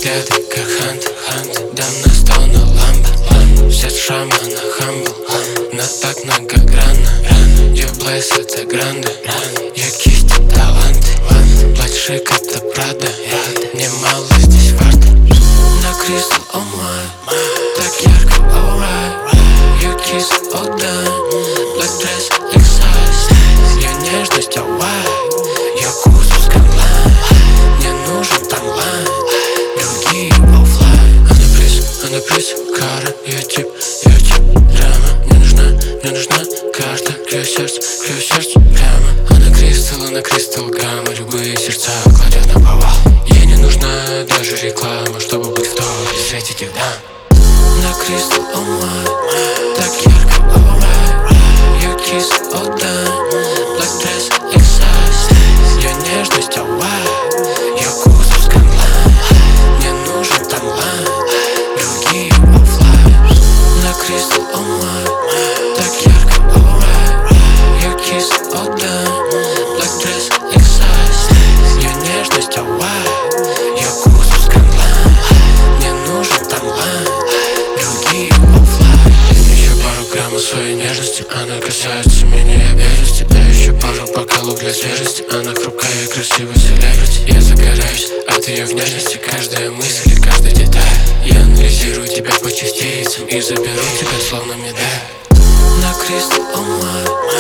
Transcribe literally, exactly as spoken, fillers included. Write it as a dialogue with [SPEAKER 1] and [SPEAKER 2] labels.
[SPEAKER 1] взгляды, как хант, хант. Дам на стол на ламбо, все шрамы на хамбл, но так многогранно. Я блэйс, это гранды, я кисти таланты. Плать шик, это Прада, немало здесь варто. На кристалл, о май, так ярко, alright. You kiss all done, black dress, excise. Я нежность, а why? Я кузов скайлайн, мне нужен таймлайн, другие оффлайн. Она приз, она приз, кара, я тип, я тип, драма. Мне нужна, мне нужна карта, краю сердце, краю сердце прямо. Она кристалл, она кристалл гамма, любые сердца кладет на повал. Ей не нужна даже реклама, чтобы быть в топ, светить их дам. На кристалл, о май, так ярко, alright. You kiss all done, black dress, excise. Я нежность, а why? Я кузов скайлайн, мне нужен таймлайн, другие оффлайн. На кристалл, о май, так ярко, alright. You kiss all done, black dress, excise. Я нежность, а why? Я кузов скайлайн, мне нужен таймлайн, другие оффлайн. Еще пару граммов своей нежности, она касается меня обязанности. Да еще пару бокалов для свежести, она хрупкая и красивая селебрити. Я загораюсь от ее внешности, каждая мысль и каждая деталь. Я анализирую тебя по частицам и заберу тебя словно медаль. На кристалл, о май,